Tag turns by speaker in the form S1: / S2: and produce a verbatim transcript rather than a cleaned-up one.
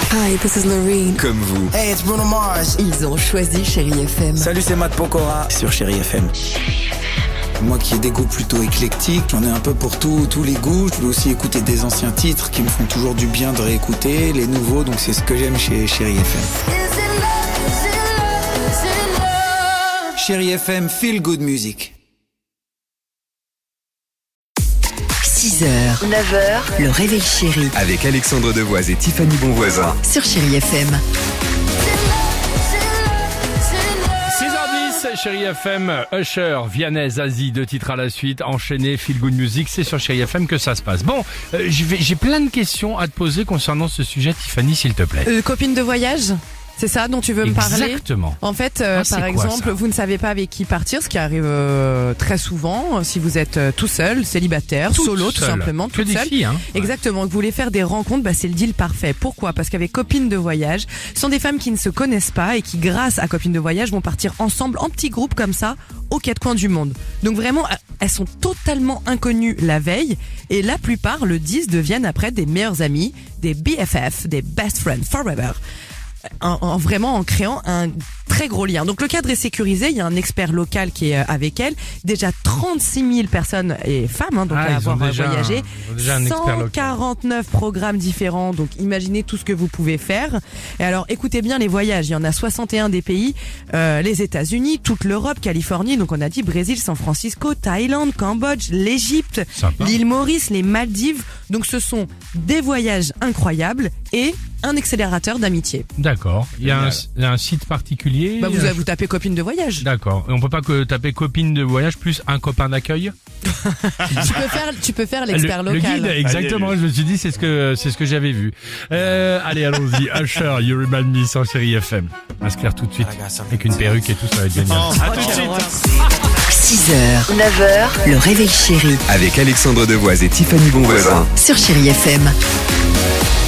S1: Hi, this is Noreen.
S2: Comme vous.
S3: Hey, it's Bruno Mars.
S1: Ils ont choisi Chérie F M.
S2: Salut, c'est Matt Pokora sur Chérie F M. Moi qui ai des goûts plutôt éclectiques, j'en ai un peu pour tout, tous les goûts. Je peux aussi écouter des anciens titres qui me font toujours du bien de réécouter, les nouveaux, donc c'est ce que j'aime chez Chérie F M. Chérie F M, feel good music.
S1: six heures, neuf heures, le réveil chéri
S4: Avec Alexandre Devoise et Tiffany Bonvoisin.
S1: sur Chérie F M.
S5: six heures dix, Chérie F M, Usher, Vianney, Zazie, deux titres à la suite, enchaîné, Feel Good Music, c'est sur Chérie F M que ça se passe. Bon, euh, je vais- j'ai plein de questions à te poser concernant ce sujet, Tiffany, s'il te plaît.
S6: Euh, copine de voyage, c'est ça dont tu veux me parler?
S5: Exactement.
S6: En fait, euh,
S5: Ah, c'est
S6: par
S5: quoi,
S6: exemple,
S5: ça
S6: vous ne savez pas avec qui partir, ce qui arrive euh, très souvent, si vous êtes euh, tout seul, célibataire,
S5: Toute
S6: solo, tout
S5: seule.
S6: simplement,
S5: Que
S6: toute
S5: des
S6: seule.
S5: filles, hein.
S6: Exactement, que vous voulez faire des rencontres, bah, c'est le deal parfait. Pourquoi? Parce qu'avec copines de voyage, ce sont des femmes qui ne se connaissent pas et qui, grâce à copines de voyage, vont partir ensemble en petits groupes comme ça, aux quatre coins du monde. Donc vraiment, elles sont totalement inconnues la veille et la plupart, le disent, deviennent après des meilleurs amis, des B F F, des best friends forever. En, en vraiment en créant un très gros lien. Donc le cadre est sécurisé, il y a un expert local qui est avec elle. Déjà trente-six mille personnes et femmes hein, donc
S5: Ah,
S6: à
S5: ils
S6: avoir
S5: ont déjà
S6: voyagé.
S5: un- ils ont déjà un expert local.
S6: cent quarante-neuf programmes différents, donc imaginez tout ce que vous pouvez faire. Et alors écoutez bien les voyages, il y en a soixante et un des pays, euh, les États-Unis, toute l'Europe, Californie, donc on a dit Brésil, San Francisco, Thaïlande, Cambodge, l'Égypte,
S5: Sympa.
S6: l'île Maurice, les Maldives. Donc ce sont des voyages incroyables et un accélérateur d'amitié.
S5: D'accord. Il y, a un, il y a un site particulier.
S6: Bah vous,
S5: euh,
S6: vous tapez copine de voyage.
S5: D'accord. Et on peut pas que taper copine de voyage plus un copain d'accueil.
S6: Tu peux faire, tu peux faire l'expert
S5: le, le
S6: local.
S5: guide, exactement. Je me suis dit, c'est ce que c'est ce que j'avais vu. Euh, allez, allons-y. Usher, You Remind Me sur Chérie F M. On va se clair tout de suite avec une perruque et tout, ça va être génial.
S3: À tout de suite.
S1: six heures, neuf heures, le réveil chéri
S4: Avec Alexandre Devoise et Tiffany Bonvoisin.
S1: sur Chérie F M.